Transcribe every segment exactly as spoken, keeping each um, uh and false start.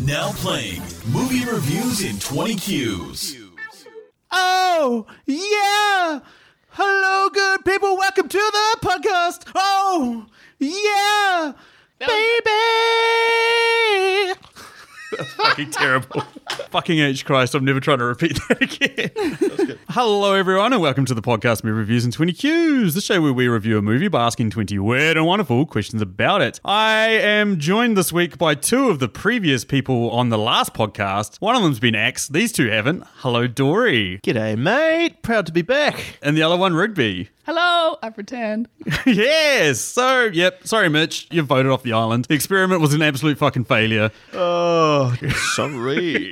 Now playing movie reviews in twenty Qs. Oh, yeah! Hello, good people. Welcome to the podcast. Oh, yeah! Baby! That's fucking terrible. Fucking H Christ, I'm never trying to repeat that again. Hello, everyone, and welcome to the podcast Movie Reviews in twenty Qs, the show where we review a movie by asking twenty weird and wonderful questions about it. I am joined this week by two of the previous people on the last podcast. One of them's been axed, these two haven't. Hello, Dory. G'day, mate. Proud to be back. And the other one, Rigby. Hello, I've returned. Yes. So, yep. Sorry, Mitch. You voted off the island. The experiment was an absolute fucking failure. Oh, sorry.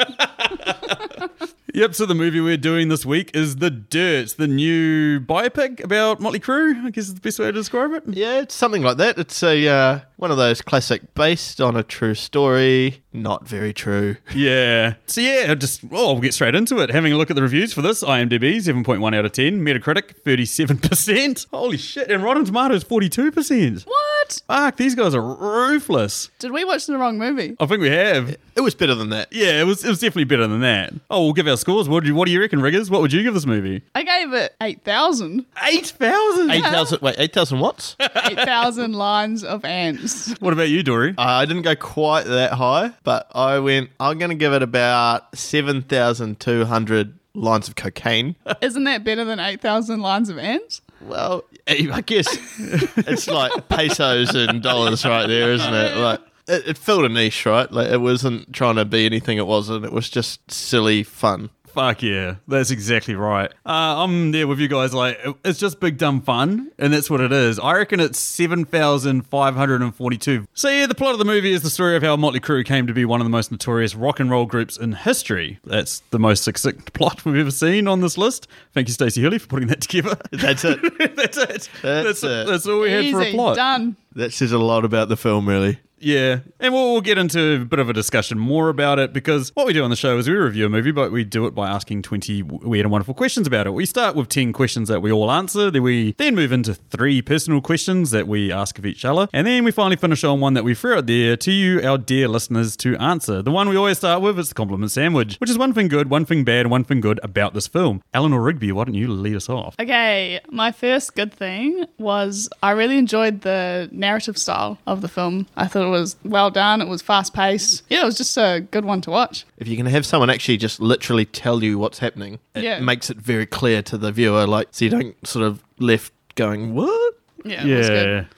Yep, so the movie we're doing this week is The Dirt, the new biopic about Motley Crue, I guess is the best way to describe it. Yeah, it's something like that. It's a uh, one of those classic based on a true story, not very true. Yeah. So yeah, just, well, we'll get straight into it. Having a look at the reviews for this, IMDb, seven point one out of ten, Metacritic, thirty-seven percent. Holy shit, and Rotten Tomatoes, forty-two percent. What? Fuck, these guys are ruthless. Did we watch the wrong movie? I think we have. It was better than that. Yeah, it was it was definitely better than that. Oh, we'll give our scores. What do you, what do you reckon, Riggers? What would you give this movie? I gave it eight thousand. eight thousand? eight thousand, wait, eight thousand watts? eight thousand lines of ants. What about you, Dory? Uh, I didn't go quite that high, but I went, I'm going to give it about seven thousand two hundred lines of cocaine. Isn't that better than eight thousand lines of ants? Well, I guess it's like pesos and dollars right there, isn't it? Like it, it filled a niche, right? Like it wasn't trying to be anything it wasn't. It was just silly fun. Fuck yeah, that's exactly right. Uh, I'm there with you guys. Like, it's just big dumb fun, and that's what it is. I reckon it's seven thousand five hundred forty-two. So yeah, the plot of the movie is the story of how Motley Crue came to be one of the most notorious rock and roll groups in history. That's the most succinct plot we've ever seen on this list. Thank you, Stacey Hurley, for putting that together. That's it. that's it. That's, That's, it. that's all we had for a Easy, plot. done. That says a lot about the film, really. Yeah, and we'll, we'll get into a bit of a discussion more about it, because what we do on the show is we review a movie, but we do it by asking twenty weird and wonderful questions about it. We start with ten questions that we all answer, then we then move into three personal questions that we ask of each other, and then we finally finish on one that we threw out there to you, our dear listeners, to answer. The one we always start with is the compliment sandwich, which is one thing good, one thing bad, and one thing good about this film. Eleanor Rigby, why don't you lead us off? Okay, my first good thing was I really enjoyed the narrative style of the film. I thought it was well done. It was fast paced. Yeah, it was just a good one to watch. If you can have someone actually just literally tell you what's happening, it Yeah. makes it very clear to the viewer, like, so you don't sort of left going, what? Yeah, it was good.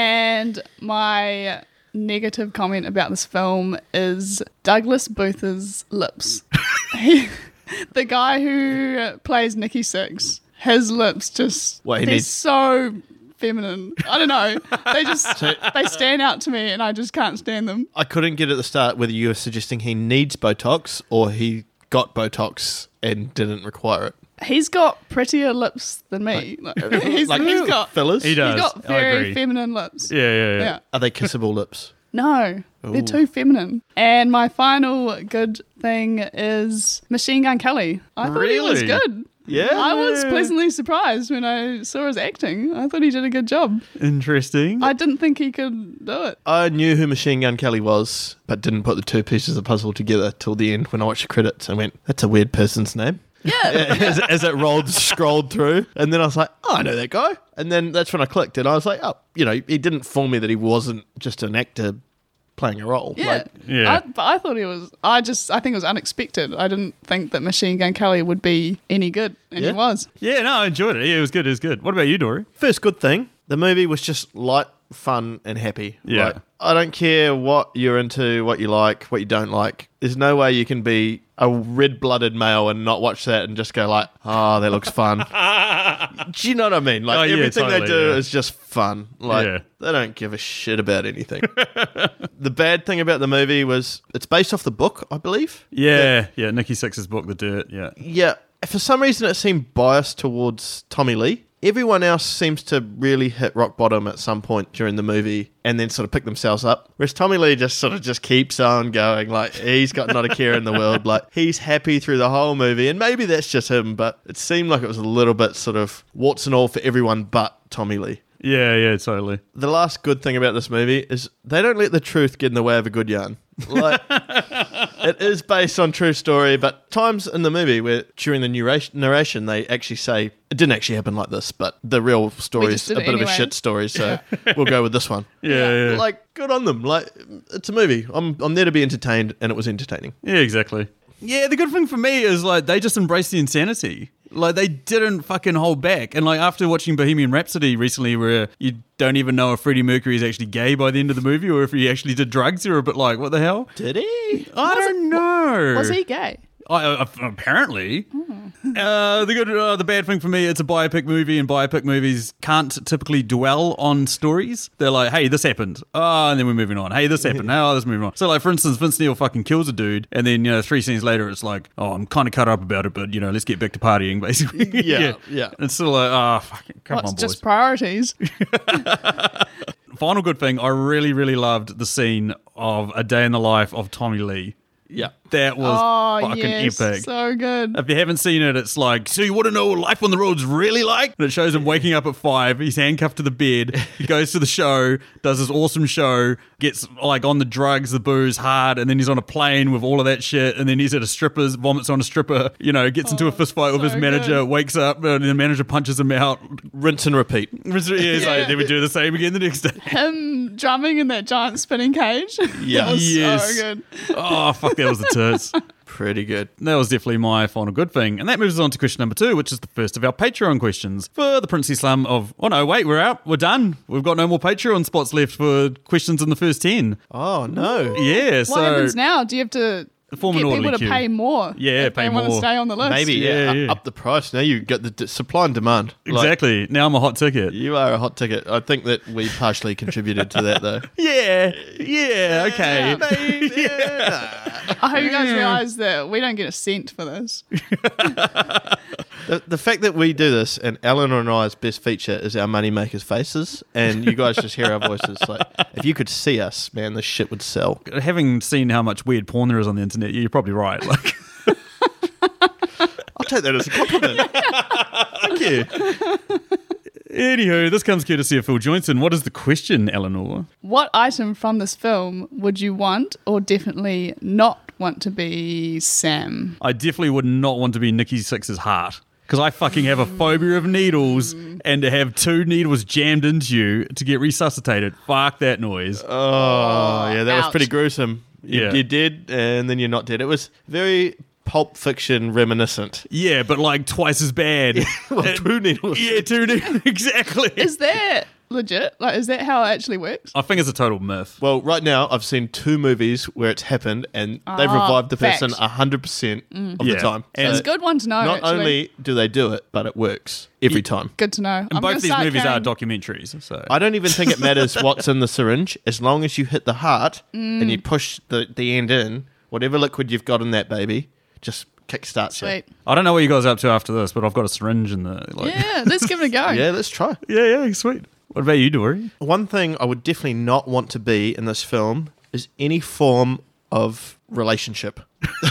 And my negative comment about this film is Douglas Booth's lips. He, the guy who plays Nikki Sixx, his lips just, What, he they're needs- so feminine. I don't know. They just, they stand out to me and I just can't stand them. I couldn't get at the start whether you were suggesting he needs Botox or he got Botox and didn't require it. He's got prettier lips than me. Like, he's, Like he's got, fillers? He does. he's got I very agree. feminine lips. Yeah, yeah, yeah. Yeah. Are they kissable lips? No, they're too feminine. And my final good thing is Machine Gun Kelly. I thought he was Really? good. Yeah. I was pleasantly surprised when I saw his acting. I thought he did a good job. Interesting. I didn't think he could do it. I knew who Machine Gun Kelly was, but didn't put the two pieces of the puzzle together till the end when I watched the credits. I went, that's a weird person's name. Yeah. as, as it rolled, scrolled through. And then I was like, oh, I know that guy. And then that's when I clicked and I was like, oh, you know, he didn't fool me that he wasn't just an actor playing a role. Yeah. Like, Yeah. I, but I thought he was, I just, I think it was unexpected. I didn't think that Machine Gun Kelly would be any good. And Yeah. he was. Yeah, no, I enjoyed it. Yeah, it was good. It was good. What about you, Dory? first good thing, the movie was just light, fun, and happy. Yeah. Like, I don't care what you're into, what you like, what you don't like. There's no way you can be a red-blooded male and not watch that and just go like, oh, that looks fun. Do you know what I mean? Like, Oh, yeah, everything they totally, do yeah. is just fun. Like, Yeah. they don't give a shit about anything. The bad thing about the movie was it's based off the book, I believe. Yeah, yeah, Nikki Sixx's book, The Dirt, yeah. Yeah. For some reason, it seemed biased towards Tommy Lee. Everyone else seems to really hit rock bottom at some point during the movie and then sort of pick themselves up. Whereas Tommy Lee just sort of just keeps on going. Like, he's got not a care in the world. Like, he's happy through the whole movie. And maybe that's just him, but it seemed like it was a little bit sort of warts and all for everyone but Tommy Lee. Yeah, yeah, totally. The last good thing about this movie is they don't let the truth get in the way of a good yarn. Like, it is based on true story, but times in the movie where during the narration, narration they actually say it didn't actually happen like this, but the real story We is just a did bit it of a anyway. shit story, so we'll go with this one. Yeah, yeah. Like, good on them. Like, it's a movie. I'm I'm there to be entertained, and it was entertaining. Yeah, exactly. Yeah, the good thing for me is like they just embraced the insanity. Like they didn't fucking hold back. And like after watching Bohemian Rhapsody recently, where you don't even know if Freddie Mercury is actually gay by the end of the movie, or if he actually did drugs, you're a bit like, what the hell? Did he? I don't know. Was he gay? I, uh, apparently. Uh, the good, uh, the bad thing for me, it's a biopic movie, and biopic movies can't typically dwell on stories. They're like, hey, this happened. Oh, and then we're moving on. Hey, this happened. Oh, this moving on. So, like, for instance, Vince Neil fucking kills a dude, and then, you know, three scenes later, it's like, oh, I'm kind of cut up about it, but, you know, let's get back to partying, basically. Yeah, yeah. It's still like, oh, fucking, come Well, on, it's boys. just priorities. Final good thing, I really, really loved the scene of A Day in the Life of Tommy Lee. Yeah. That was Oh, fucking yes. epic. So good. If you haven't seen it, it's like, so you want to know what life on the road's really like? And it shows him waking up at five. He's handcuffed to the bed. He goes to the show, does this awesome show, gets like on the drugs, the booze hard, and then he's on a plane with all of that shit. And then he's at a stripper's, vomits on a stripper, you know, gets into a fist fight with so his manager, good. wakes up, and the manager punches him out. Rinse and repeat. He's like, then we do the same again the next day. Him drumming in that giant spinning cage. Yeah. That was Yes. so good. Oh, fuck, that was the tits. Pretty good. That was definitely my final good thing. And that moves us on to question number two, which is the first of our Patreon questions. For the princely slum of, oh no, wait, we're out. We're done. We've got no more Patreon spots left for questions in the first ten. Oh, no. Yeah, What so happens now? Do you have to Form an get orderly people to queue. pay more? Yeah, if pay they want to more. stay on the list. Maybe, yeah, Yeah, up- yeah. up the price. Now you get the d- supply and demand. Like, exactly. Now I'm a hot ticket. you are a hot ticket. I think that we partially contributed to that, though. Yeah, yeah, okay. I hope you guys realise that we don't get a cent for this. The, the fact that we do this and Eleanor and I's best feature is our moneymakers' faces, and you guys just hear our voices. Like, if you could see us, man, this shit would sell. Having seen how much weird porn there is on the internet, you're probably right. Like, I'll take that as a compliment. Thank you. anywho, this comes courtesy of Phil Johnson. What is the question, Eleanor? What item from this film would you want or definitely not want to be Sam? I definitely would not want to be Nikki Sixx's heart. Because I fucking have a phobia of needles, and to have two needles jammed into you to get resuscitated, fuck that noise. Oh, yeah, that was ouch. pretty gruesome. You, Yeah. You're dead, and then you're not dead. It was very Pulp Fiction reminiscent. Yeah, but like twice as bad. Well, two needles. Yeah, two needles. Exactly. Is that legit? Like, is that how it actually works? I think it's a total myth. Well, right now, I've seen two movies where it's happened, and they've Ah, revived the person fact. one hundred percent of Yeah. the time. And- It's So a good one to know, Not actually. only do they do it, but it works every time. Good to know. And I'm gonna both these start movies are carrying- documentaries. So I don't even think it matters what's in the syringe, as long as you hit the heart and you push the, the end in, whatever liquid you've got in that baby, just kickstarts Sweet. I don't know what you guys are up to after this, but I've got a syringe in the like. Yeah, let's give it a go. you. Yeah, let's try. yeah, yeah, sweet. What about you, Dory? One thing I would definitely not want to be in this film is any form of relationship.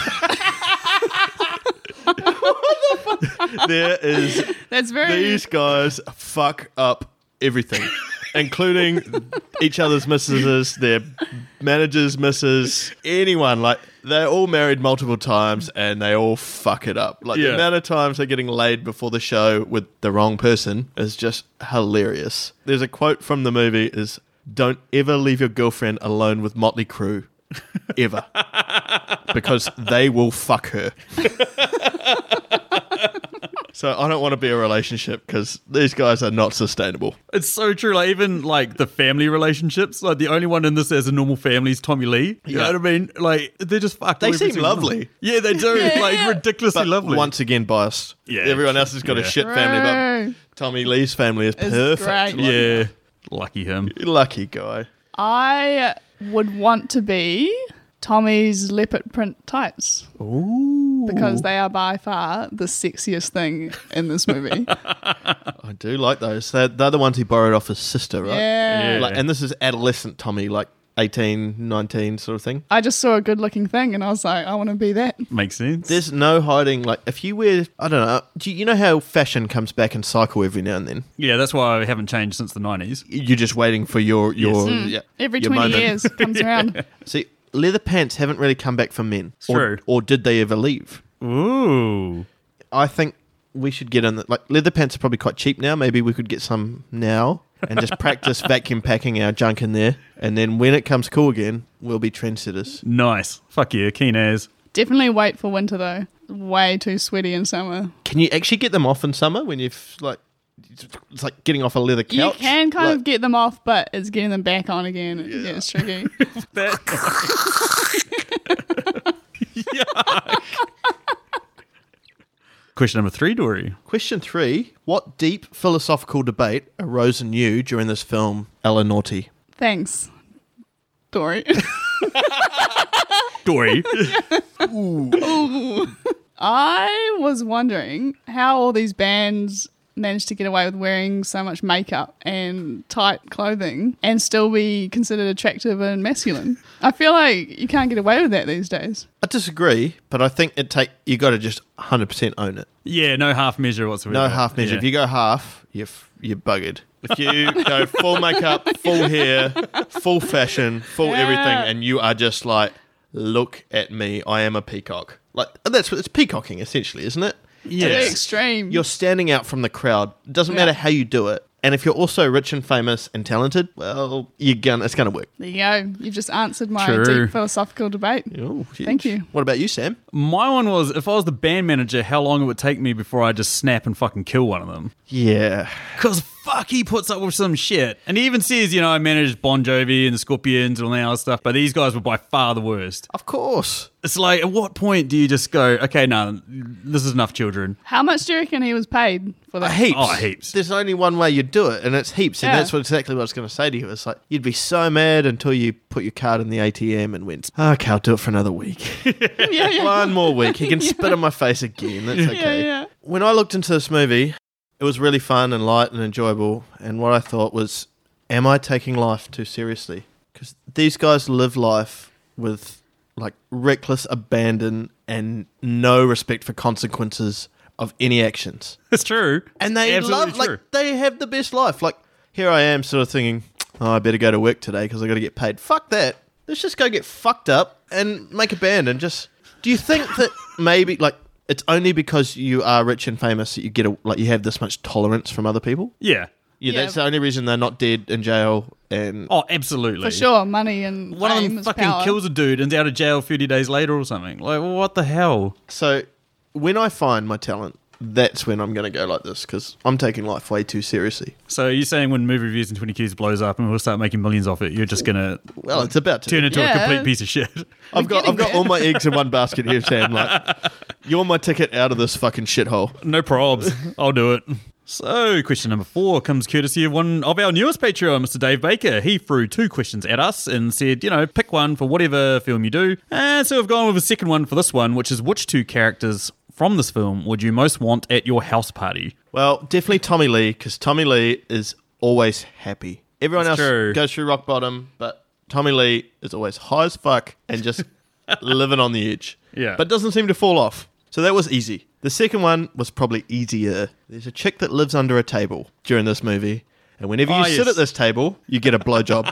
There is That's very. these guys fuck up everything, including each other's missuses, their managers' missus, anyone. Like, they're all married multiple times and they all fuck it up. Like, Yeah. the amount of times they're getting laid before the show with the wrong person is just hilarious. There's a quote from the movie is, "Don't ever leave your girlfriend alone with Motley Crue." Ever. Because they will fuck her. So I don't want to be a relationship because these guys are not sustainable. It's so true. Like even like the family relationships, like the only one in this as a normal family is Tommy Lee. You Yeah. know what I mean? Like they're just fucked. They every seem single lovely. one. Yeah, they do. Yeah. Like ridiculously But lovely. once again, biased. Yeah. Everyone else has got a Yeah. shit family, True. but Tommy Lee's family is It's perfect. great. Like, yeah, lucky him. lucky guy. I would want to be Tommy's leopard print tights. Ooh, Because they are by far the sexiest thing in this movie. I do like those. They're, they're the ones he borrowed off his sister, right? Yeah. Yeah. Like, and this is adolescent Tommy, like eighteen, nineteen sort of thing. I just saw a good looking thing and I was like, I want to be that. Makes sense. There's no hiding. Like, if you wear, I don't know, do you, you know how fashion comes back in cycle every now and then? Yeah, that's why I haven't changed since the nineties. You're just waiting for your, your yeah, Every your twenty moment. years comes around. See, leather pants haven't really come back for men. It's or, true. Or did they ever leave? Ooh. I think we should get in the, like, leather pants are probably quite cheap now. Maybe we could get some now and just practice vacuum packing our junk in there. And then when it comes cool again, we'll be trendsetters. Nice. Fuck yeah, keen as. Definitely wait for winter though. Way too sweaty in summer. Can you actually get them off in summer when you've, like, it's like getting off a leather couch? You can kind Like- of get them off, but it's getting them back on again. It Yeah. gets tricky. That- Question number three, Dory. Question three. What deep philosophical debate arose in you during this film, Ella Naughty? Thanks, Dory. Dory. I was wondering how all these bands managed to get away with wearing so much makeup and tight clothing and still be considered attractive and masculine. I feel like you can't get away with that these days. I disagree, but I think it take you got to just one hundred percent own it. Yeah, no half measure whatsoever. No half measure. Yeah. If you go half, you're f- you're buggered. If you go full makeup, full hair, full fashion, full Yeah. everything, and you are just like, look at me, I am a peacock. Like that's what it's peacocking essentially, isn't it? To Yes. the extreme. You're standing out from the crowd. It doesn't Yeah. matter how you do it. And if you're also rich and famous and talented, well, you're gonna it's gonna work. There you go. You've just answered my True. deep philosophical debate. Oh, Thank huge. you. What about you, Sam? My one was, if I was the band manager, how long it would take me before I just snap and fucking kill one of them. Yeah. Because fuck, he puts up with some shit. And he even says, you know, I managed Bon Jovi and the Scorpions and all that other stuff, but these guys were by far the worst. Of course. It's like, at what point do you just go, okay, no, this is enough children? How much do you reckon he was paid for that? Heaps. Oh, heaps. There's only one way you do it, and it's heaps. And Yeah. that's what exactly what I was going to say to you. It's like, you'd be so mad until you put your card in the A T M and went, okay, I'll do it for another week. yeah, yeah. One more week. He can spit in my face again. That's okay. yeah. When I looked into this movie, it was really fun and light and enjoyable. And what I thought was, am I taking life too seriously? Because these guys live life with like reckless abandon and no respect for consequences of any actions. It's true. And they Absolutely love, true. like, they have the best life. Like, here I am sort of thinking, oh, I better go to work today because I got to get paid. Fuck that. Let's just go get fucked up and make a band and just. Do you think that maybe, like, it's only because you are rich and famous that you get a, like, you have this much tolerance from other people? Yeah. Yeah, Yeah. that's the only reason they're not dead in jail. And Oh, absolutely. For sure, money and One of fame them is fucking power. kills a dude and's out of jail thirty days later or something. Like, what the hell? so when I find my talent, that's when I'm going to go like this because I'm taking life way too seriously. So you're saying when Movie Reviews and twenty Qs blows up and we'll start making millions off it, you're just going to Well, it's about to. turn into Yeah. a complete piece of shit? I've got getting I've got there. all my eggs in one basket here, Sam. Like, you're my ticket out of this fucking shithole. No probs. I'll do it. So, question number four comes courtesy of one of our newest Patreon, Mister Dave Baker. He threw two questions at us and said, you know, pick one for whatever film you do. And so we've gone with a second one for this one, which is which two characters from this film would you most want at your house party? Well, definitely Tommy Lee, because Tommy Lee is always happy. Everyone That's else true. goes through rock bottom, but Tommy Lee is always high as fuck and just living on the edge. Yeah. But doesn't seem to fall off. So that was easy. The second one was probably easier. There's a chick that lives under a table during this movie, and whenever you Oh, sit yes. at this table, you get a blowjob.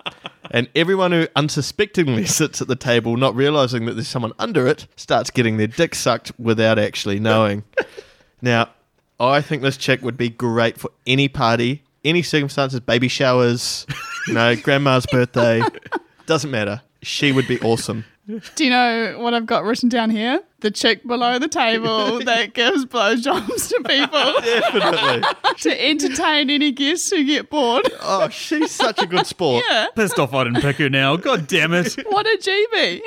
And everyone who unsuspectingly sits at the table, not realizing that there's someone under it, starts getting their dick sucked without actually knowing. Now, I think this chick would be great for any party, any circumstances, baby showers, you know, grandma's birthday. Doesn't matter. She would be awesome. Do you know what I've got written down here? The chick below the table that gives blowjobs to people Definitely. to entertain any guests who get bored. Oh, she's such a good sport. Yeah. Pissed off I didn't pick her now. God damn it. What a G B.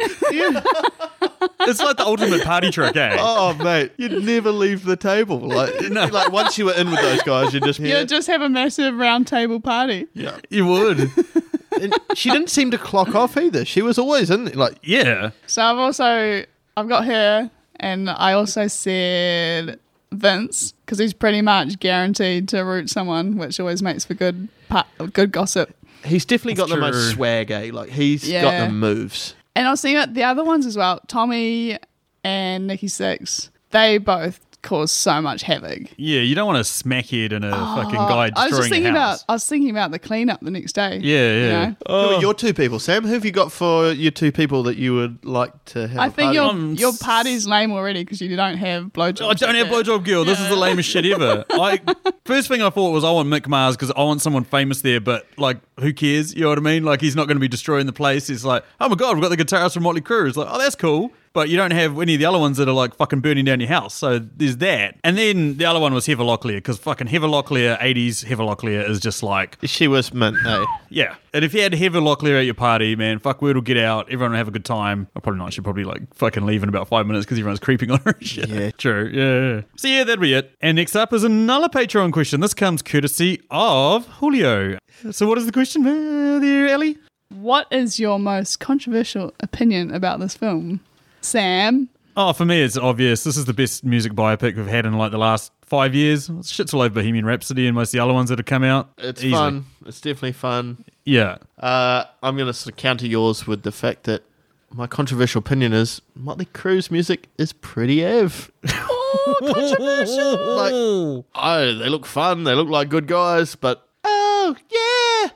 It's like the ultimate party trick, eh? Oh, mate, you'd never leave the table. Like, like once you were in with those guys, you'd just You'll just have a massive round table party. yeah. You would. And she didn't seem to clock off either. She was always in, like, Yeah. So I've also, I've got her, and I also said Vince, because he's pretty much guaranteed to root someone, which always makes for good, pa- good gossip. He's definitely got That's the most true. swag, eh? Like, he's got Yeah. the moves. And I was thinking about the other ones as well. Tommy and Nikki Sixx. They both cause so much havoc. Yeah, you don't want a smackhead and a fucking guy destroying I was just thinking a about. house. I was thinking about the cleanup the next day. Yeah, you yeah. know? Who are your two people, Sam? Who have you got for your two people that you would like to have I a think party? your Um, your party's lame already because you don't have blowjobs. I don't have like that. blowjob girl. This is the lamest shit ever. I first thing I thought was I want Mick Mars because I want someone famous there, but like who cares? You know what I mean? Like he's not going to be destroying the place. It's like, oh my god, we've got the guitarist from Motley Crue. It's like, oh that's cool. But you don't have any of the other ones that are like fucking burning down your house. So there's that. And then the other one was Heather Locklear because fucking Heather Locklear, eighties Heather Locklear is just like, She was mint, eh? yeah. And if you had Heather Locklear at your party, man, fuck, word will get out. Everyone will have a good time. Or probably not. She'll probably like fucking leave in about five minutes because everyone's creeping on her and shit. Yeah. True. Yeah, yeah. So yeah, that'd be it. And next up is another Patreon question. This comes courtesy of Julio. So what is the question uh, there, Ellie? What is your most controversial opinion about this film, Sam? Oh, for me, it's obvious. This is the best music biopic we've had in like the last five years. Shit's all over Bohemian Rhapsody and most of the other ones that have come out. It's Easily. fun. It's definitely fun. Yeah. Uh, I'm going to sort of counter yours with the fact that my controversial opinion is Motley Crue's music is pretty ev. Oh, controversial. Like, oh, they look fun. They look like good guys, but oh yeah,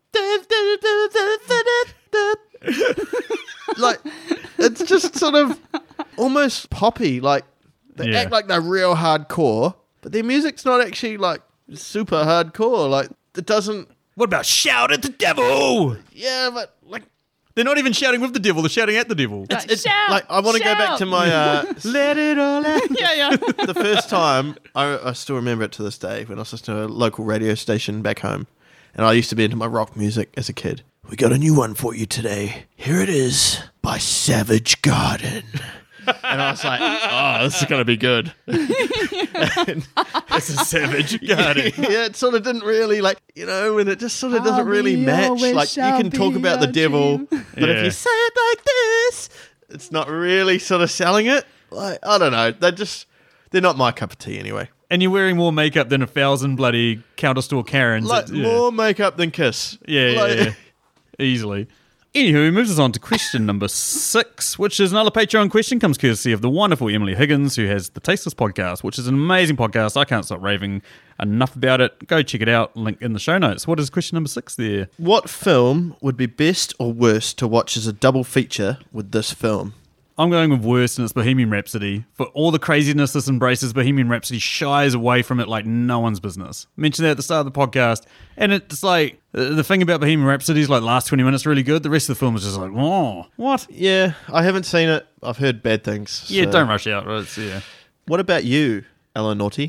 like it's just sort of almost poppy. Like they Yeah. act like they're real hardcore, but their music's not actually like super hardcore. Like it doesn't. What about Shout at the Devil? Yeah, but like They're not even shouting with the devil. They're shouting at the devil. Like, it's shout, like I want to go back shout. to my uh, let it all out. Yeah, yeah. The first time, I, I still remember it to this day when I was listening to a local radio station back home. And I used to be into my rock music as a kid. We got a new one for you today. Here it is by Savage Garden. And I was like, oh, this is going to be good. It's a savage garden. Yeah, it sort of didn't really, like, you know, and it just sort of I'll doesn't really be match. always Like, you shall can talk be about the your devil, dream. but if Yeah. you say it like this, it's not really sort of selling it. Like, I don't know. They're just, they're not my cup of tea anyway. And you're wearing more makeup than a thousand bloody counter store Karens. Like, It's- yeah. more makeup than Kiss. Yeah, yeah, Like- yeah. Easily. Anywho, moves us on to question number six, which is another Patreon question, comes courtesy of the wonderful Emily Higgins, who has the Tasteless Podcast, which is an amazing podcast. I can't stop raving enough about it. Go check it out. Link in the show notes. What is question number six there? What film would be best or worst to watch as a double feature with this film? I'm going with worst, and it's Bohemian Rhapsody. For all the craziness this embraces, Bohemian Rhapsody shies away from it like no one's business. I mentioned that at the start of the podcast, and it's like, uh, the thing about Bohemian Rhapsody is like the last twenty minutes really good. The rest of the film is just like, oh, what? Yeah, I haven't seen it. I've heard bad things. Yeah, so- don't rush out. Right? It's, yeah. What about you, Ella Naughty?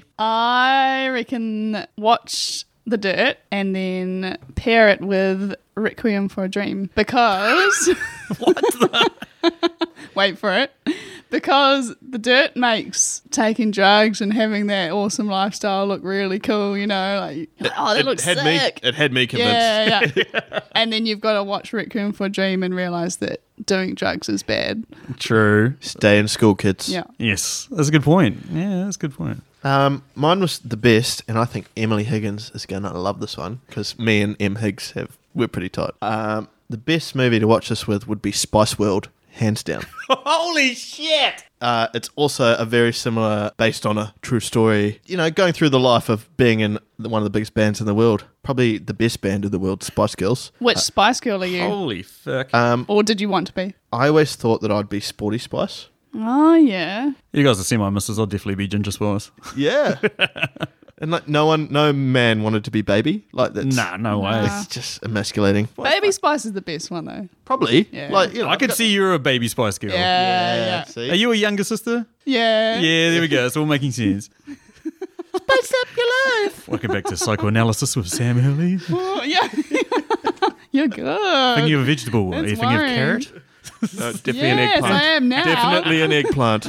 I reckon watch The Dirt and then pair it with Requiem for a Dream because What the? wait for it. Because The Dirt makes taking drugs and having that awesome lifestyle look really cool, you know, like oh that it looks had sick. me. It had me convinced. Yeah, yeah. And then you've got to watch Requiem for a Dream and realise that doing drugs is bad. True. Stay in school, kids. Yeah. Yes, that's a good point. Yeah, that's a good point. Um, mine was the best, and I think Emily Higgins is going to love this one because me and Em Higgs have we're pretty tight. Um, the best movie to watch this with would be Spice World, hands down. Holy shit! Uh, it's also a very similar, based on a true story. You know, going through the life of being in the- one of the biggest bands in the world, probably the best band in the world, Spice Girls. Which Spice Girl are you? Holy fuck! Um, Or did you want to be? I always thought that I'd be Sporty Spice. Oh, yeah. You guys are semi misses. I'll definitely be Ginger Spice. Yeah. And like no one, no man wanted to be Baby. Like that's Nah, no way. it's just emasculating. Baby Spice is the best one, though. Probably. Yeah. Like you know, I could see you're a baby Spice Girl. Yeah, Yeah. yeah. See? Are you a younger sister? Yeah. Yeah, there we go. It's all making sense. Spice up your life. Welcome back to Psychoanalysis with Sam Hurley. Oh, yeah. You're good. Thinking of a vegetable. Are That's you thinking of worrying. carrot? No, definitely yes, an eggplant. I am now. Definitely an eggplant.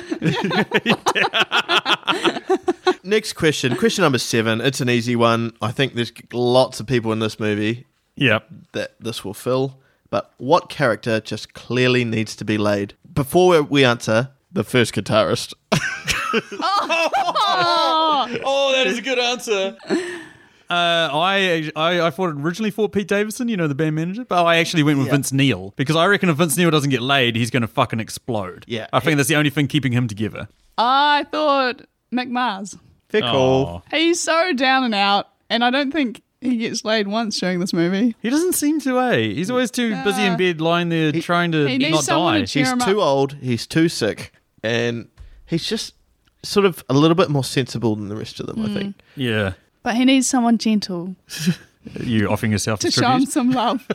Next question. Question number seven. It's an easy one. I think there's lots of people in this movie Yep. that this will fill. But what character just clearly needs to be laid? Before we answer, the first guitarist. Oh, Oh, that is a good answer. Uh, I, I I thought originally thought Pete Davidson, you know, the band manager, but I actually went with Yeah. Vince Neil because I reckon if Vince Neil doesn't get laid, he's going to fucking explode. Yeah. I think that's the only thing keeping him together. I thought McMars. Fair call. Aw. He's so down and out, and I don't think he gets laid once during this movie. He doesn't seem to, eh? He's always too busy in bed lying there trying to he needs not someone die. to cheer He's him too up. old. He's too sick, and he's just sort of a little bit more sensible than the rest of them. I think. Yeah. But he needs someone gentle You offering yourself to as show him tribute? some love.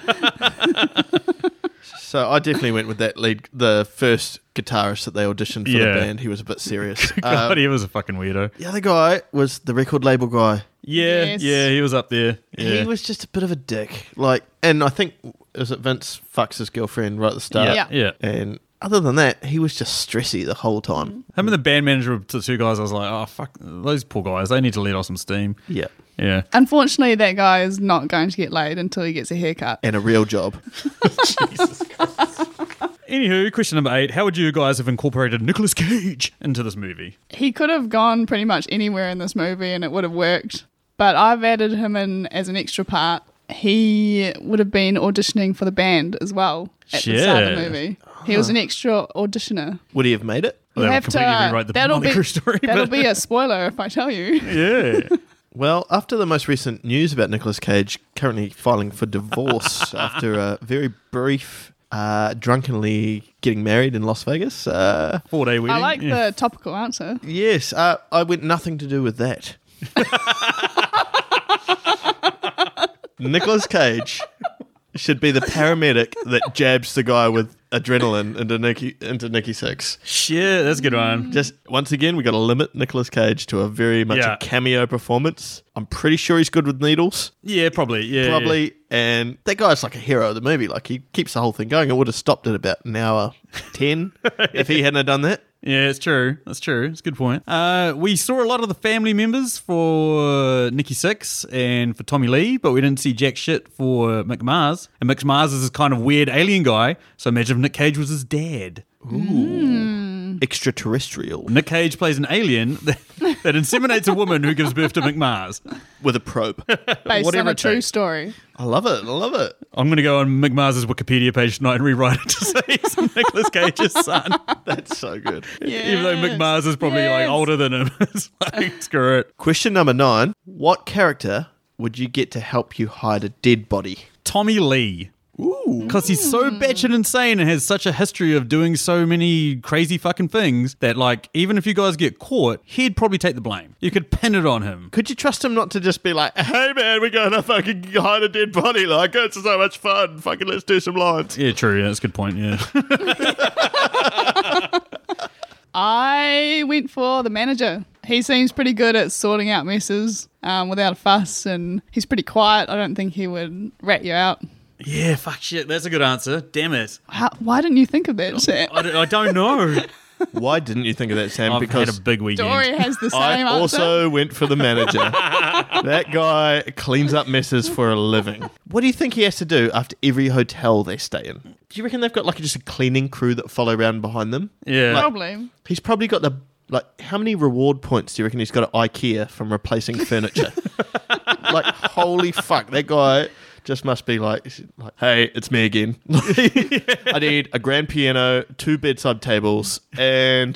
So I definitely went with that lead, the first guitarist that they auditioned for Yeah. the band. He was a bit serious. God, Um, he was a fucking weirdo. the other guy was the record label guy. Yeah, Yes. yeah, he was up there. Yeah. He was just a bit of a dick. Like, and I think is it Vince fucks his girlfriend right at the start. yeah, yeah. And other than that, he was just stressy the whole time. Him and the band manager, the two guys, I was like, oh, fuck, those poor guys, they need to let off some steam. Yeah. Yeah. Unfortunately, that guy is not going to get laid until he gets a haircut. And a real job. Anywho, question number eight. How would you guys have incorporated Nicolas Cage into this movie? He could have gone pretty much anywhere in this movie and it would have worked. But I've added him in as an extra part. He would have been auditioning for the band as well at the start of the Shit. movie. He was an extra auditioner. Would he have made it? Well, You that have would to. completely rewrite the that'll Motley be Crue story. that'll but- be a spoiler if I tell you. Yeah. Well, after the most recent news about Nicolas Cage currently filing for divorce after a very brief, uh, drunkenly getting married in Las Vegas, uh, Four day wedding. I like yeah. the topical answer. yes, uh, I went nothing to do with that. Nicolas Cage should be the paramedic that jabs the guy with adrenaline into Nikki into Nikki Six. Shit, that's a good one. Just once again, we got to limit Nicolas Cage to a very much Yeah. a cameo performance. I'm pretty sure he's good with needles, Yeah, probably. Yeah. probably. And that guy's like a hero of the movie. Like he keeps the whole thing going. It would have stopped at about an hour ten if he hadn't have done that. Yeah, it's true. That's true. It's a good point. Uh, we saw a lot of the family members for Nikki Six and for Tommy Lee, but we didn't see jack shit for Mick Mars. And Mick Mars is this kind of weird alien guy. So imagine if Nick Cage was his dad. Extraterrestrial Nick Cage plays an alien that, that inseminates a woman who gives birth to Mick Mars. with a probe. Based Whatever on a it true takes. story. I love it. I love it. I'm going to go on Mick Mars' Wikipedia page tonight and rewrite it to say he's Nicolas Cage's son. That's so good. Even though Mick Mars is probably like Yes. older than him. It's like, screw it. Question number nine. What character would you get to help you hide a dead body? Tommy Lee. Ooh. Because he's so batshit insane and has such a history of doing so many crazy fucking things that, like, even if you guys get caught, he'd probably take the blame. You could pin it on him. Could you trust him not to just be like, hey man, we're going to fucking hide a dead body. Like, it's so much fun. Fucking let's do some lines. Yeah, true. Yeah, that's a good point. Yeah. I went for the manager. He seems pretty good at sorting out messes um, without a fuss, and he's pretty quiet. I don't think he would rat you out. yeah, fuck shit. That's a good answer. Damn it. How, why didn't you think of that, Sam? I don't, I don't know. Why didn't you think of that, Sam? I've because had a big weekend. Dory has the same I answer. also went for the manager. That guy cleans up messes for a living. What do you think he has to do after every hotel they stay in? Do you reckon they've got like just a cleaning crew that follow around behind them? Yeah. Probably. He's probably got the like. How many reward points do you reckon he's got at IKEA from replacing furniture? Like, holy fuck, that guy just must be like, like hey, it's me again. I need a grand piano, two bedside tables, and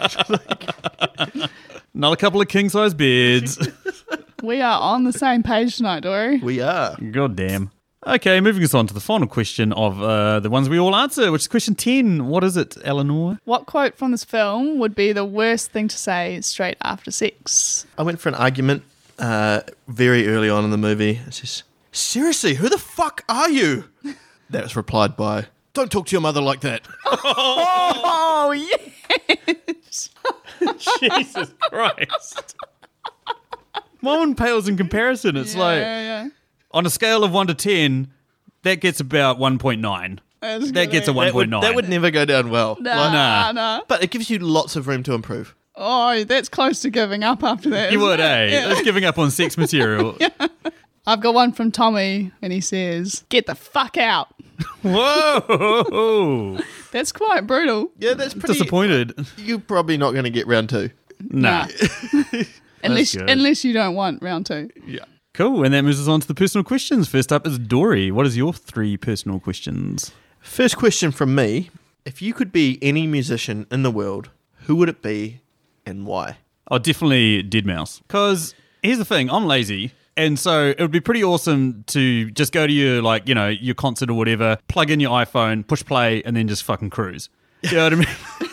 Another couple of king size beds. We are on the same page tonight, Dory. we are. God damn. Okay, moving us on to the final question of uh, the ones we all answer, which is question ten. What is it, Eleanor? What quote from this film would be the worst thing to say straight after sex? I went for an argument uh, very early on in the movie. It says, seriously, who the fuck are you? That was replied by, don't talk to your mother like that. Oh, yes. Jesus Christ. My one pales in comparison. It's yeah, like, yeah, yeah. on a scale of one to ten, that gets about one point nine. That's That good, gets a eh? one That would, point nine. that would never go down well. Nah, Like- Nah. nah. but it gives you lots of room to improve. Oh, that's close to giving up after that. You isn't would, it? eh? Yeah. That's giving up on sex material. I've got one from Tommy, and he says, "Get the fuck out." Whoa. That's quite brutal. Yeah, that's pretty... Disappointed. You're probably not going to get round two. Nah. Unless good. unless you don't want round two. Yeah. Cool. And that moves us on to the personal questions. First up is Dory. What is your three personal questions? First question from me. If you could be any musician in the world, who would it be and why? Oh, definitely deadmau five. Because here's the thing, I'm lazy. And so it would be pretty awesome to just go to your, like, you know, your concert or whatever, plug in your iPhone, push play, and then just fucking cruise. You know what I mean?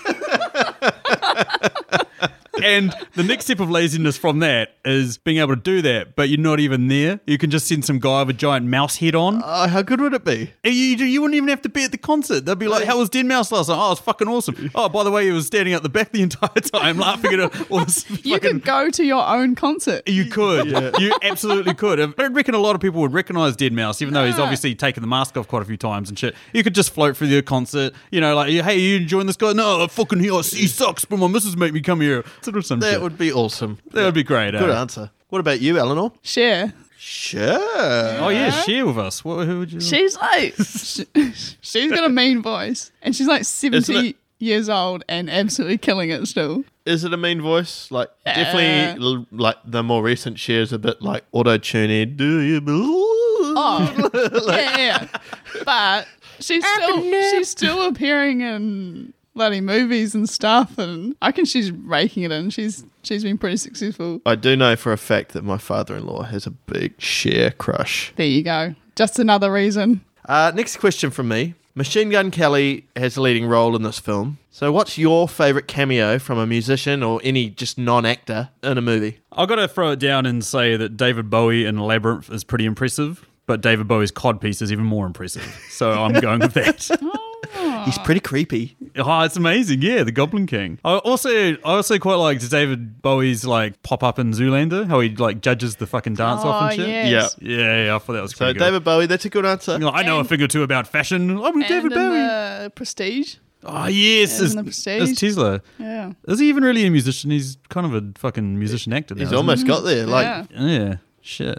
And the next step of laziness from that is being able to do that, but you're not even there. You can just send some guy with a giant mouse head on. Oh, how good would it be? You, you wouldn't even have to be at the concert. They'll be like, how was deadmau five last night? Oh, it's fucking awesome. Oh, by the way, he was standing at the back the entire time laughing at all this You fucking... could go to your own concert. You could. You absolutely could. I reckon a lot of people would recognise deadmau five, even though he's Yeah. obviously taken the mask off quite a few times and shit. You could just float through the concert, you know, like, hey, you enjoying this guy? No, fucking he, he sucks, but my missus make me come here. Sort of some That shit. would be awesome. That would be great. Good eh? answer. What about you, Eleanor? Share. Sure. Oh, yeah, share with us. What, who would you... She's like, she, she's got a mean voice, and she's like Isn't seventy it? years old and absolutely killing it still. Is it a mean voice? Like, Uh, definitely, l- like, the more recent shares a bit like auto-tuned. Do you believe? Oh, yeah, yeah. But she's still she's still appearing in bloody movies and stuff, and I reckon she's raking it in. She's she's been pretty successful. I do know for a fact that my father-in-law has a big Cher crush. There you go. Just another reason. Uh, next question from me. Machine Gun Kelly has a leading role in this film. So what's your favourite cameo from a musician or any just non-actor in a movie? I've got to throw it down and say that David Bowie in Labyrinth is pretty impressive, but David Bowie's codpiece is even more impressive. So I'm going with that. He's pretty creepy. Oh, it's amazing. Yeah, the Goblin King. I also I also quite liked David Bowie's like pop up in Zoolander, how he like judges the fucking dance off and Oh, shit. yes. Yeah. Yeah, yeah, I thought that was So pretty good. David Bowie, that's a good answer. You know, I know a And- thing or two about fashion. I'm And David in Bowie. the Prestige. Oh yes, in it's, The it's Prestige. Tesla. Yeah. Is he even really a musician? He's kind of a fucking musician actor now. He's isn't almost got there. Like, Yeah. he? Yeah. Shit.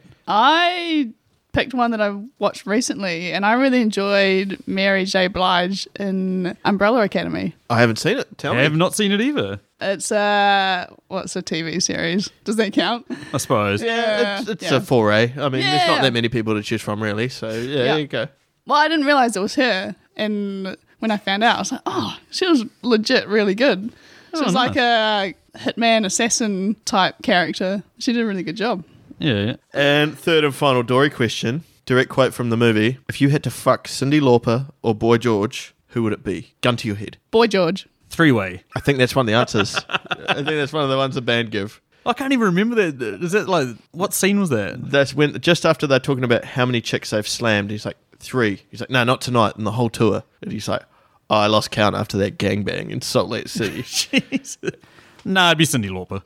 I picked one that I watched recently, and I really enjoyed Mary J. Blige in Umbrella Academy. I haven't seen it. Tell I me. have not seen it either. It's a what's a T V series? Does that count? I suppose. Yeah, It's, it's yeah. a foray. I mean, there's not Yeah. that many people to choose from, really. So, yeah, Yeah. there you go. Well, I didn't realize it was her, and when I found out, I was like, oh, she was legit really good. She Oh, was nice. like a hitman assassin type character. She did a really good job. Yeah, yeah. And third and final Dory question. Direct quote from the movie. If you had to fuck Cyndi Lauper or Boy George, who would it be? Gun to your head. Boy George. Three way. I think that's one of the answers. I think that's one of the ones the band give. I can't even remember that. Is that like what scene was that? That's when just after they're talking about how many chicks they've slammed. He's like three. He's like, no, not tonight. In the whole tour. And he's like, oh, I lost count after that gangbang in Salt Lake City. Jeez. Nah, it'd be Cyndi Lauper.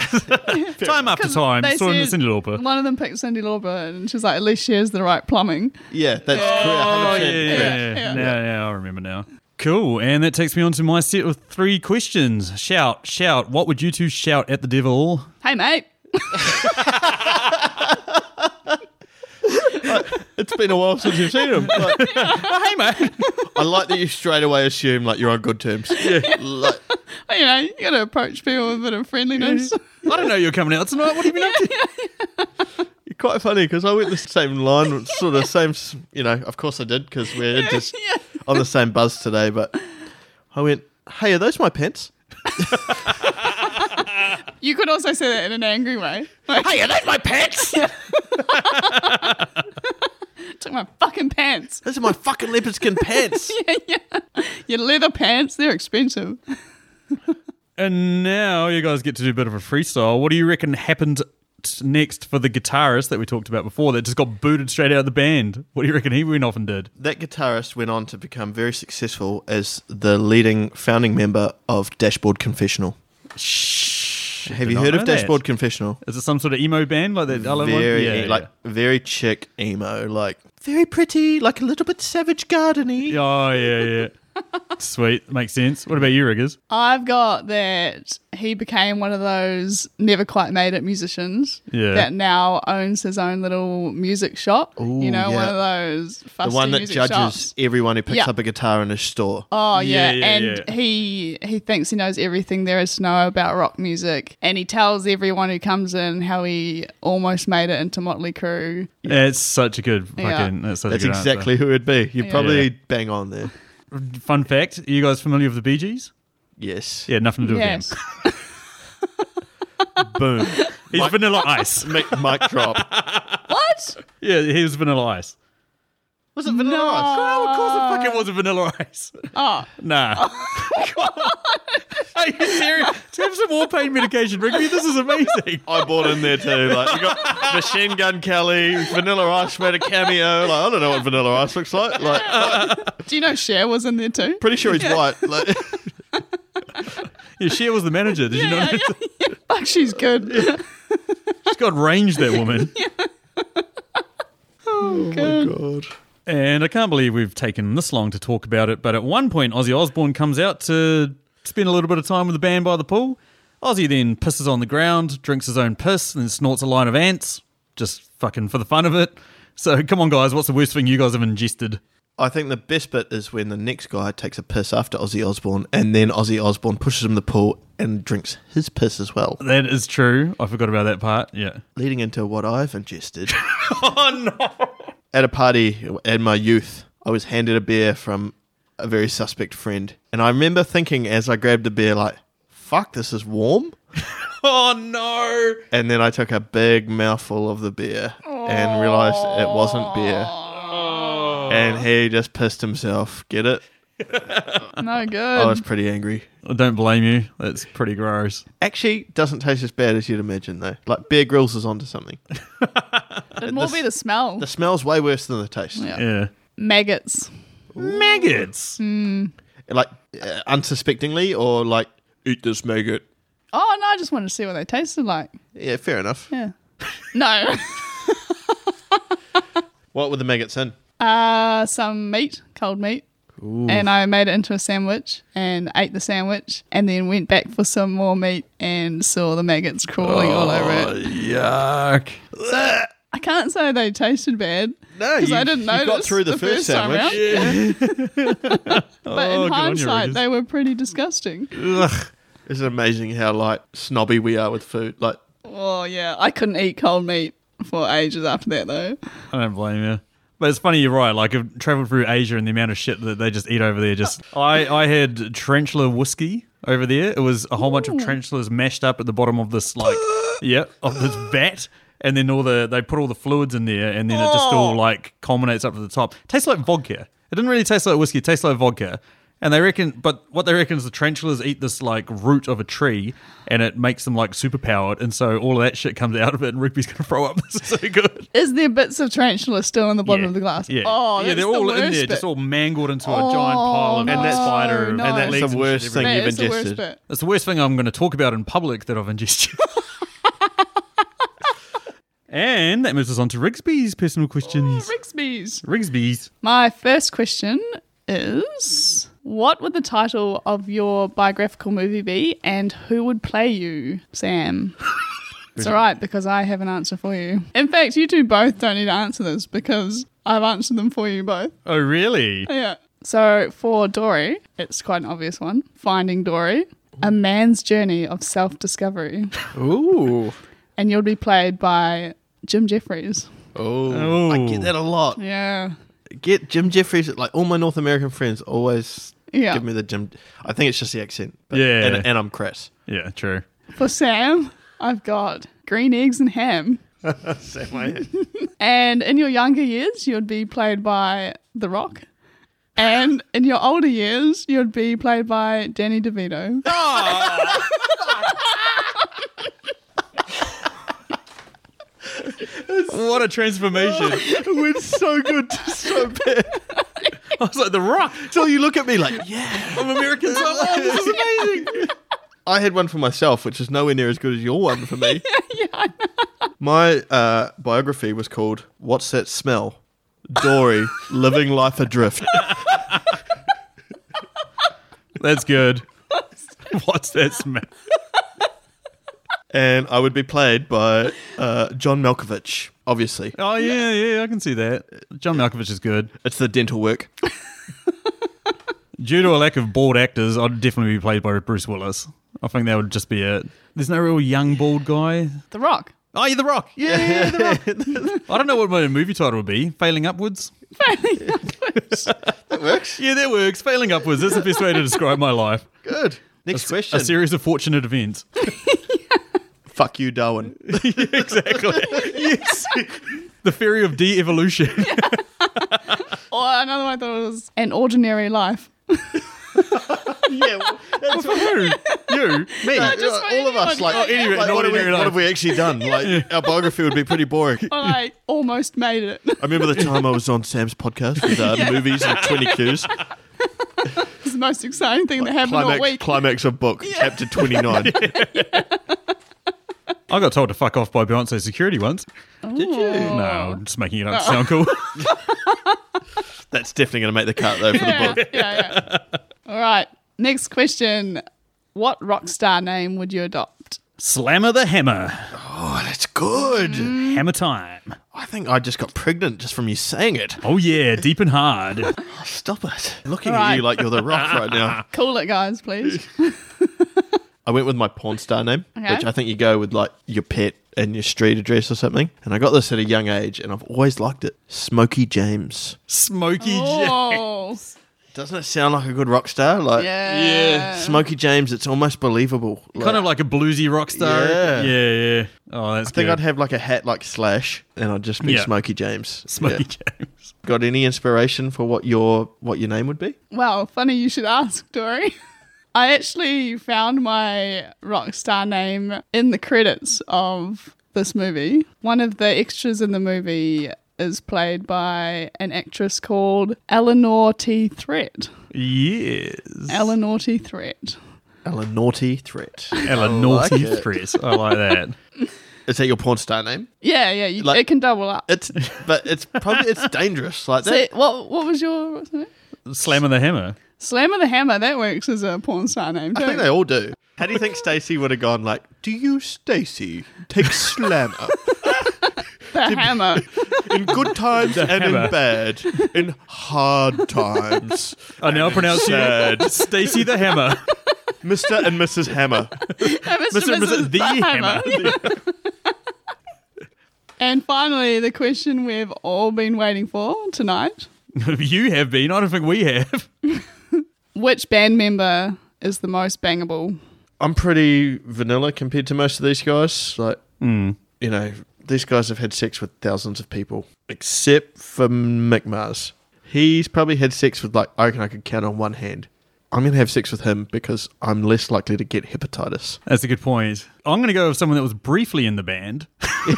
time after 'Cause time, they saw him said- Cyndi Lauper. One of them picked Cyndi Lauper, and she's like, at least she has the right plumbing. yeah, that's correct. Oh, one hundred yeah, percent yeah, correct. yeah. Yeah. Now, now I remember now. Cool, and that takes me on to my set of three questions. Shout, shout. What would you two shout at the devil? Hey, mate. It's been a while since you've seen him. Like, Oh, hey, mate. I like that you straight away assume like you're on good terms. Yeah. Like, You know, you got to approach people with a bit of friendliness. I don't know you're coming out tonight. What have you been up to? you're quite funny because I went the same line, sort of same, s- you know, of course I did because we're just Yeah. on the same buzz today, but I went, hey, are those my pants? You could also say that in an angry way. Like, Hey, are those my pants? took my fucking pants. Those are my fucking leopard skin pants. Your leather pants, they're expensive. And now you guys get to do a bit of a freestyle. What do you reckon happened t- next for the guitarist that we talked about before that just got booted straight out of the band? What do you reckon he went off and did? That guitarist went on to become very successful as the leading founding member of Dashboard Confessional. Shh. Have you heard of Dashboard Confessional? Is it some sort of emo band like that? other one? Very, Yeah, e- yeah. like very chick emo, like very pretty, like a little bit Savage Gardeny. Oh, yeah, yeah. Sweet. Makes sense. What about you, Riggers? I've got that he became one of those never quite made it musicians Yeah. that now owns his own little music shop. Ooh, you know, one yeah. of those The fusty one that music judges shops. everyone who picks Yeah. up a guitar in his store. Oh Yeah, yeah, yeah, and yeah. he he thinks he knows everything there is to know about rock music, and he tells everyone who comes in how he almost made it into Motley Crue. It's such a good fucking. Yeah. That's, such That's a good exactly answer. who it'd be. You're Yeah. probably Yeah. bang on there. Fun fact: are you guys familiar with the Bee Gees? Yes. Yeah, nothing to do Yes, with them. Boom. He's Mike- Vanilla Ice. Mic, mic drop. what? Yeah, he was Vanilla Ice. Was it Vanilla No. Ice? Oh, of course it fucking wasn't Vanilla Ice. Oh, Nah. Are you serious? Do you have some more pain medication, Rigby? This is amazing. I bought in there too. Like you got Machine Gun Kelly, Vanilla Ice made a cameo. Like I don't know what Vanilla Ice looks like. Like do you know Cher was in there too? pretty sure he's white. Like Yeah, Cher was the manager. Did you know? Yeah, yeah, yeah. Fuck, she's good. She's got range, that woman. Oh, good. God. And I can't believe we've taken this long to talk about it, but at one point, Ozzy Osbourne comes out to spend a little bit of time with the band by the pool. Ozzy then pisses on the ground, drinks his own piss, and then snorts a line of ants, just fucking for the fun of it. So come on, guys, what's the worst thing you guys have ingested? I think the best bit is when the next guy takes a piss after Ozzy Osbourne, and then Ozzy Osbourne pushes him in the pool and drinks his piss as well, That is true. I forgot about that part. Yeah. leading into what I've ingested. Oh, no. At a party in my youth, I was handed a beer from a very suspect friend, and I remember thinking as I grabbed the beer, like, "Fuck, this is warm." Oh, no. And then I took a big mouthful of the beer and realised it wasn't beer. And he just pissed himself. Get it? No good. I was pretty angry. I don't blame you. That's pretty gross. Actually, doesn't taste as bad as you'd imagine, though. Like, Bear Grylls is onto something. It'd more the- be the smell. The smell's way worse than the taste. Yeah. Yeah. Maggots. Maggots. Like, uh, unsuspectingly, or like, eat this maggot. Oh no, I just wanted to see what they tasted like. Yeah, fair enough. Yeah. No. What were the maggots in? Uh, some meat, cold meat. And I made it into a sandwich and ate the sandwich and then went back for some more meat and saw the maggots crawling all over it. Yuck. I can't say they tasted bad. No, because you, I didn't you notice got through the, first, time sandwich. round. But Oh, in good on you, hindsight, Regis. they were pretty disgusting. Ugh. It's amazing how like snobby we are with food. Like, Oh yeah, I couldn't eat cold meat for ages after that though. I don't blame you. But it's funny, you're right. Like, I've travelled through Asia and the amount of shit that they just eat over there. Just I, I had tarantula whiskey over there. It was a whole bunch of tarantulas mashed up at the bottom of this, like, yeah, of this vat. And then all the they put all the fluids in there, and then it just all, like, culminates up to the top. Tastes like vodka. It didn't really taste like whiskey. It tastes like vodka. And they reckon, but what they reckon is the tarantulas eat this, like, root of a tree, and it makes them, like, superpowered. And so all of that shit comes out of it, and Rigby's going to throw up. This is so good. Is there bits of tarantula still in the bottom Yeah. of the glass? Yeah, Oh, yeah, that's they're the all in worst there, bit. just all mangled into a Oh, giant pile of no, And that's- spider. no. and that's legs the and worst shit thing everywhere. That you've is the worst ingested. bit. That's the worst thing I'm going to talk about in public that I've ingested. And that moves us on to Rigsby's personal questions. Rigsby's. Rigsby's. My first question is, what would the title of your biographical movie be, and who would play you, Sam? It's all right, because I have an answer for you. In fact, you two both don't need to answer this, because I've answered them for you both. Oh, really? Yeah. So for Dory, it's quite an obvious one. Finding Dory, a man's journey of self-discovery. Ooh. And you'll be played by Jim Jeffries. Oh, I Oh. get that a lot. Yeah. Get Jim Jeffries. Like all my North American friends always Yeah. give me the Jim. I think it's just the accent. But, Yeah. and, and I'm crass. Yeah, true. For Sam, I've got green eggs and ham. Same way. And in your younger years, you'd be played by The Rock. And in your older years, you'd be played by Danny DeVito. What a transformation. It went so good to so bad. I was like, The Rock. Till you look at me like, yeah. I'm American. So oh, this is amazing. I had one for myself, which is nowhere near as good as your one for me. Yeah, I know. My uh, biography was called "What's That Smell?" Dory living life adrift. That's good. What's that smell? And I would be played by uh, John Malkovich, obviously. Oh, yeah, yeah, I can see that. John Malkovich is good. It's the dental work. Due to a lack of bald actors, I'd definitely be played by Bruce Willis. I think that would just be it. There's no real young bald guy. The Rock. Oh, yeah, The Rock. Yeah, yeah, The Rock. I don't know what my movie title would be. Failing Upwards? Failing Upwards. That works. Yeah, that works. Failing Upwards. That's the best way to describe my life. Good. Next A, question. a series of fortunate events. Fuck you, Darwin. Exactly. Yes. The theory of de-evolution. Or another one I thought was An Ordinary Life. Yeah, well, that's For who? You? me. No, just Uh, for all of us. anyone. Like, Oh, anyway, like, an what, have we, ordinary what life. have we actually done? Like, our biography would be pretty boring. Oh, I almost made it. I remember the time I was on Sam's podcast with uh, movies and twenty Qs. It's the most exciting thing that happened all Climax, week. climax of book, chapter twenty-nine. I got told to fuck off by Beyonce security once. Did you? No, I'm just making it up to sound cool. That's definitely going to make the cut, though, for yeah, the book. yeah, yeah. All right. Next question. What rock star name would you adopt? Slammer the Hammer. Oh, that's good. Hammer time. I think I just got pregnant just from you saying it. Oh, yeah, deep and hard. Oh, stop it. I'm looking All at right. you like you're the rock right now. Cool it, guys, please. I went with my porn star name, Okay. which I think you go with like your pet and your street address or something. And I got this at a young age, and I've always liked it. Smokey James. Smokey J. Oh, Doesn't it sound like a good rock star? Like, yeah. Smokey James. It's almost believable. Like, Kind of like a bluesy rock star. Yeah. Yeah, yeah. Oh, that's I think good. I'd have like a hat like Slash, and I'd just be Yeah. Smokey James. Smokey Yeah. James. Got any inspiration for what your what your name would be? Well, funny you should ask, Dory. I actually found my rock star name in the credits of this movie. One of the extras in the movie is played by an actress called Eleanor T. Threat. Yes. Eleanor T. Threat. Ella Naughty Threat. Ella I like Naughty it. Threat. I like that. Is that your porn star name? Yeah, yeah, you, Like- it can double up. It's but it's probably it's dangerous like So, that. what what was your what's the name? Slammer the Hammer. Slammer the Hammer? That works as a porn star name too. I think they all do. How do you think Stacey would have gone like, do you, Stacey, take Slammer the Hammer. in good times and hammer. in bad, in hard times? I now pronounce Sad. you Stacey the Hammer. Mister and Missus Hammer. Mister and Missus the Hammer. And finally, the question we've all been waiting for tonight. You have been. I don't think we have. Which band member is the most bangable? I'm pretty vanilla compared to most of these guys. Like, you know, these guys have had sex with thousands of people, except for Mick Mars. He's probably had sex with, like, I reckon I could count on one hand. I'm going to have sex with him because I'm less likely to get hepatitis. That's a good point. I'm going to go with someone that was briefly in the band.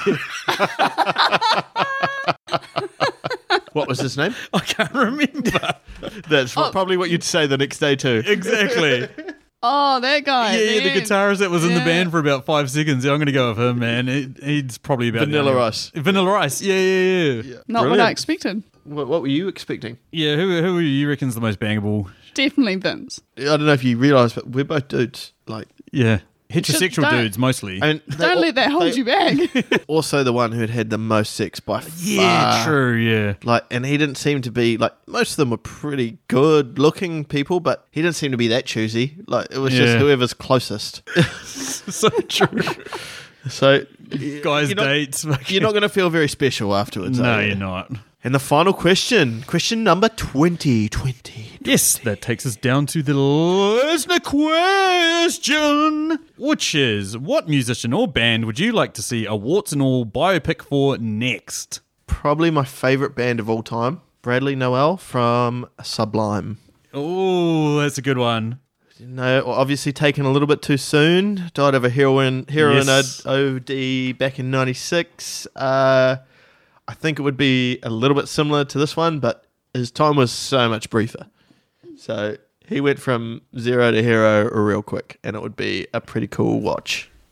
What was his name? I can't remember. That's what, probably what you'd say the next day too. Exactly. Oh, that guy. Yeah, yeah, the man. guitarist that was in the Yeah. band for about five seconds. Yeah, I'm going to go with him, man. He, he's probably about Vanilla the only- Ice. Vanilla Ice. Yeah, yeah, yeah. Yeah, Not what Brilliant. I expected. What, what were you expecting? who who you reckon's the most bangable? Definitely Vince. I don't know if you realise, but we're both dudes. Like, Yeah. Heterosexual don't- dudes, mostly. I mean, they Don't al- let that hold they- you back. Also, the one who had had the most sex by yeah, far. true, yeah. Like, and he didn't seem to be like most of them were pretty good looking people, but he didn't seem to be that choosy. Like, it was just Yeah. whoever's closest. So true. So, Guys' you're not, dates. you're not going to feel very special afterwards. No, are you? you're not. And the final question, question number twenty, twenty. Yes, that takes us down to the listener question, which is, what musician or band would you like to see a warts and all biopic for next? Probably my favourite band of all time, Bradley Noel from Sublime. Oh, that's a good one. No, obviously taken a little bit too soon. Died of a heroin heroin Yes. O D back in ninety-six. Uh, I think it would be a little bit similar to this one, but his time was so much briefer. So he went from zero to hero real quick, and it would be a pretty cool watch.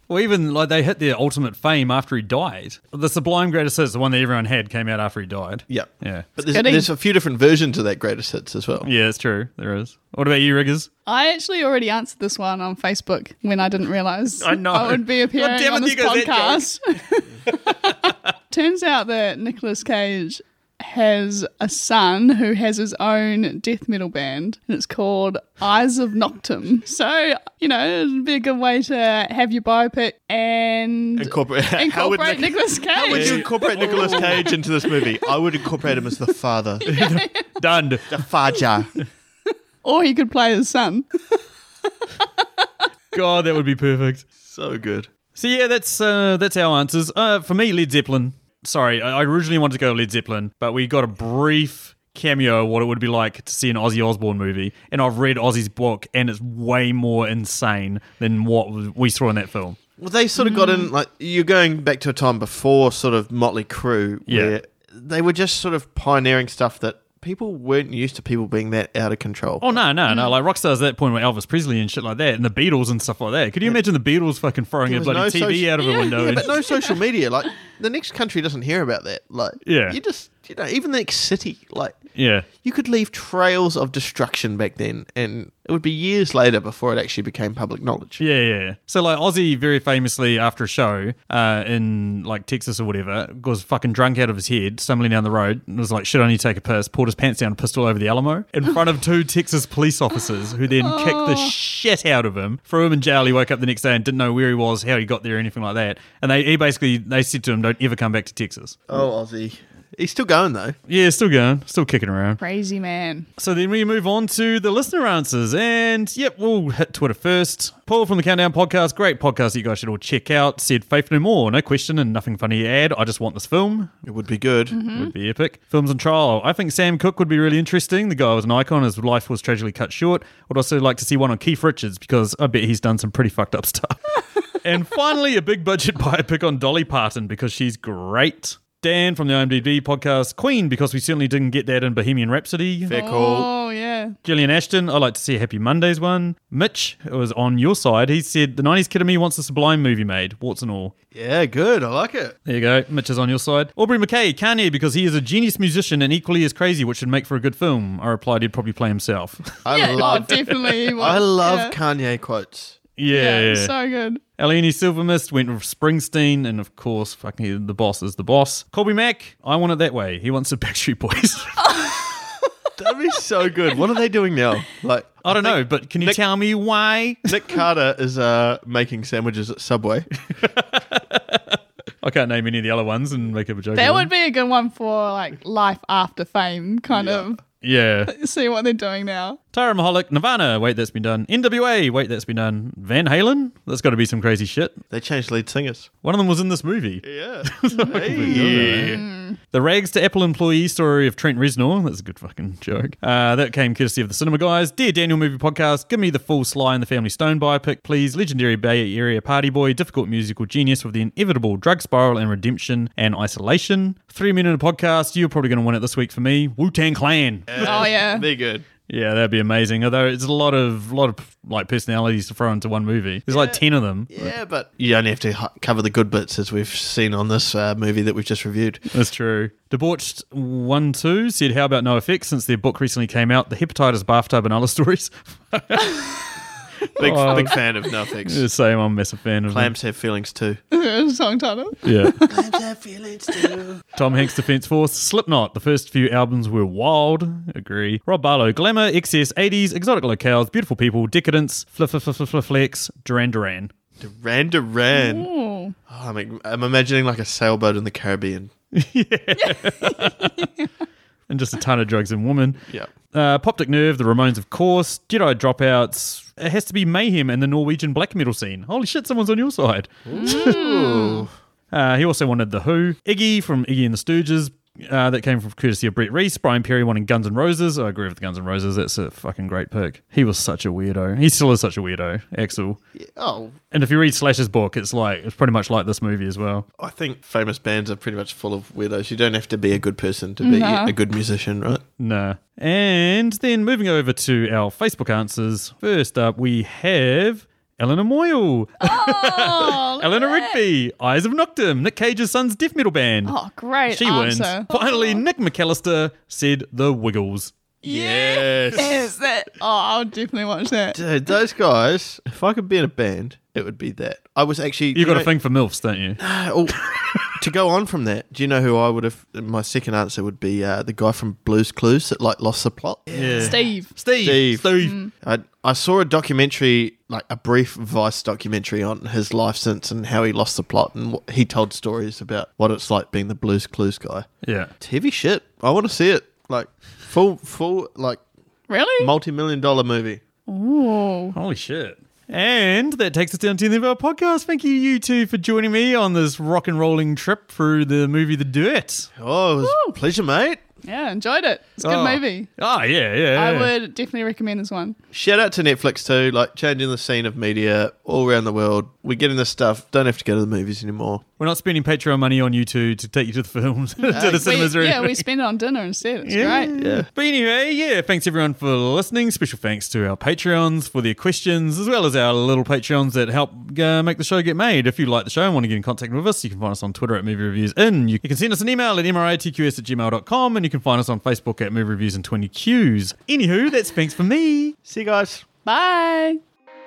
Well, even like they hit their ultimate fame after he died. The Sublime Greatest Hits, the one that everyone had, came out after he died. Yeah. Yeah. But there's, Goody. there's a few different versions of that greatest hits as well. Yeah, it's true. There is. What about you, Riggers? I actually already answered this one on Facebook when I didn't realise I know. I would be appearing damn it, on this there goes that podcast. Turns out that Nicolas Cage has a son who has his own death metal band, and it's called Eyes of Noctum. So, you know, it'd be a good way to have your biopic and Incorporate, how would incorporate Nic- Nicolas Cage. How would you incorporate Nicolas Cage into this movie? I would incorporate him as the father. Done. The Faja. Or he could play his son. God, that would be perfect. So good. So yeah, that's uh, that's our answers. Uh, for me, Led Zeppelin. Sorry, I I originally wanted to go Led Zeppelin, but we got a brief cameo of what it would be like to see an Ozzy Osbourne movie. And I've read Ozzy's book, and it's way more insane than what we saw in that film. Well, they sort of got in, like, you're going back to a time before sort of Motley Crue, Yeah. where they were just sort of pioneering stuff that people weren't used to people being that out of control. Oh, no, no, no. Like Rockstars at that point with Elvis Presley and shit like that, and the Beatles and stuff like that. Could you imagine the Beatles fucking throwing There a was bloody no T V social- out of a window? Yeah, and- but no social media. Like, the next country doesn't hear about that. Like, Yeah. you just, you know, even the next city, like, yeah. you could leave trails of destruction back then, and it would be years later before it actually became public knowledge. Yeah, yeah, yeah. So, like, Ozzy very famously, after a show uh, in, like, Texas or whatever, was fucking drunk out of his head, stumbling down the road, and was like, shit, I need to take a piss, pulled his pants down and pissed all over the Alamo in front of two Texas police officers who then kicked the shit out of him, threw him in jail. He woke up the next day and didn't know where he was, how he got there, or anything like that. And they he basically, they said to him, don't ever come back to Texas. Oh, Ozzy. He's still going, though. Yeah, still going, still kicking around. Crazy man. So then we move on to the listener answers. And yep, we'll hit Twitter first. Paul from the Countdown Podcast, great podcast that you guys should all check out, said Faith No More, no question and nothing funny to add. I just want this film. It would be good. It would be epic. Films on trial. I think Sam Cooke would be really interesting. The guy was an icon. His life was tragically cut short. I'd also like to see one on Keith Richards because I bet he's done some pretty fucked up stuff. And finally, a big budget biopic on Dolly Parton because she's great. Dan from the I M D B podcast, Queen, because we certainly didn't get that in Bohemian Rhapsody. Fair call. Oh, yeah. Gillian Ashton, I'd like to see a Happy Mondays one. Mitch was on your side. He said, the nineties kid of me wants a Sublime movie made, warts and all. Yeah, good. I like it. There you go. Mitch is on your side. Aubrey McKay, Kanye, because he is a genius musician and equally as crazy, which should make for a good film. I replied he'd probably play himself. I yeah, love oh, definitely. I love yeah. Kanye quotes. yeah. Yeah, so good. Eleni Silvermist went with Springsteen, and of course, fucking the boss is the boss. Colby Mack, I want it that way. He wants the Backstreet Boys. That'd be so good. What are they doing now? Like, I don't know, but can you Nick- tell me why? Nick Carter is uh, making sandwiches at Subway. I can't name any of the other ones and make up a joke. That of would them. be a good one for like life after fame, kind of. Yeah. See what they're doing now. Tara Mahalik, Nirvana, wait, that's been done. N W A, wait, that's been done. Van Halen, that's got to be some crazy shit. They changed lead singers. One of them was in this movie. Yeah. The Rags to Apple employee story of Trent Reznor. That's a good fucking joke. Uh, that came courtesy of the Cinema Guys. Dear Daniel Movie Podcast, give me the full Sly and the Family Stone biopic, please. Legendary Bay Area party boy, difficult musical genius with the inevitable drug spiral and redemption and isolation. Three Men in a Podcast. You're probably going to win it this week for me. Wu-Tang Clan. Oh, yeah. Be good. Yeah, that'd be amazing. Although it's a lot of lot of like personalities to throw into one movie. There's like ten of them. Yeah, but you only have to hu- cover the good bits as we've seen on this uh, movie that we've just reviewed. That's true. Debauched one two said, how about No Effects since their book recently came out, The Hepatitis Bathtub and Other Stories. Big Oh. big fan of Nothings. The same, I'm a massive fan of them. Clams have feelings too. Song title. Yeah. Clams have feelings too. Tom Hanks Defense Force, Slipknot. The first few albums were wild. Agree. Rob Barlow, Glamour, Excess, eighties, Exotic Locales, Beautiful People, Decadence, Fliff Fliff Fliff Fliff Flex, Duran Duran. Duran Duran. Ooh. Oh, I'm, I'm imagining like a sailboat in the Caribbean. And just a ton of drugs and women. Yeah. Uh, Poptic Nerve, The Ramones, of course. Jedi Dropouts. It has to be Mayhem and the Norwegian black metal scene. Holy shit, someone's on your side. Ooh. Uh, he also wanted The Who. Iggy from Iggy and the Stooges. Uh, that came from courtesy of Brett Reese. Brian Perry wanting Guns N' Roses. I agree with Guns N' Roses. That's a fucking great pick. He was such a weirdo. He still is such a weirdo, Axel. Yeah, oh, And if you read Slash's book, it's like it's pretty much like this movie as well. I think famous bands are pretty much full of weirdos. You don't have to be a good person to be No. a good musician, right? Nah. And then moving over to our Facebook answers. First up, we have Eleanor Moyle. Oh, Eleanor Rigby. Eyes of Noctum. Nick Cage's son's death metal band. Oh, great She wins. answer. Finally, Nick McAllister said The Wiggles. Yes. Yes, that. Oh, I'll definitely watch that. Dude, those guys, if I could be in a band, it would be that. I was actually... You've got know, a thing for MILFs, don't you? oh, to go on from that, do you know who I would have... My second answer would be uh, the guy from Blue's Clues that like lost the plot. Yeah. Steve. Steve. Steve. Steve. I, I saw a documentary, like a brief Vice documentary on his life since and how he lost the plot, and what, he told stories about what it's like being the Blues Clues guy. Yeah. It's heavy shit. I want to see it. Like, full, full, like, Really? multi-million dollar movie. Ooh. Holy shit. And that takes us down to the end of our podcast. Thank you, you two, for joining me on this rock and rolling trip through the movie The Dirt. Oh, it was Woo. a pleasure, mate. Yeah, enjoyed it. It's a good Oh. movie. Oh, yeah, yeah. I yeah. would definitely recommend this one. Shout out to Netflix too, like changing the scene of media all around the world. We're getting this stuff. Don't have to go to the movies anymore. We're not spending Patreon money on you two to take you to the films, to the We- cinemas or yeah, anything. we spend it on dinner instead. It's Yeah. great. Yeah. But anyway, yeah, thanks everyone for listening. Special thanks to our Patreons for their questions, as well as our little Patreons that help uh, make the show get made. If you like the show and want to get in contact with us, you can find us on Twitter at Movie Reviews In. You can send us an email at m r a t q s at gmail dot com, and you can find us on Facebook at Movie Reviews in twenty Qs. Anywho, that's thanks for me. See you guys. Bye.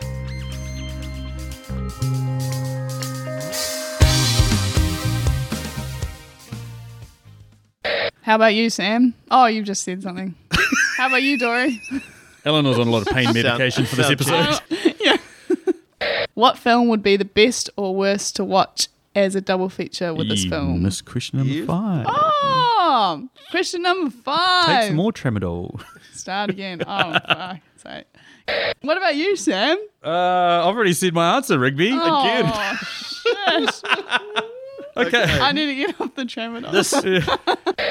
How about you, Sam? Oh, you've just said something. How about you, Dory? Eleanor's on a lot of pain medication for this sound episode. yeah. What film would be the best or worst to watch as a double feature with this You film? missed question number You- five. Oh, question number five. Take some more Tramadol. Start again. Oh, fuck. Sorry. What about you, Sam? Uh, I've already said my answer, Rigby. Oh, shit. Okay. I need to get off the tramadol. This